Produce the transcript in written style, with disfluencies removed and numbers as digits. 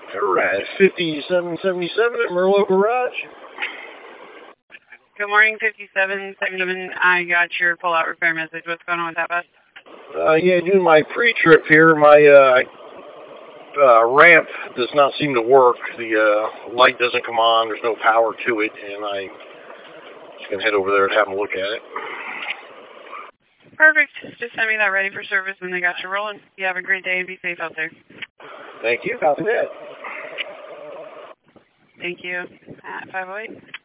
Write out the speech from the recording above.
All right, 5777 at Merlot Garage. Good morning, 5777. I got your pull-out repair message. What's going on with that bus? Yeah, doing my pre-trip here. My ramp does not seem to work. The light doesn't come on. There's no power to it, and I'm just going to head over there and have a look at it. Perfect. Just send me that ready for service when they got you rolling. You have a great day and be safe out there. Thank you. Copy that. Thank you. At 508.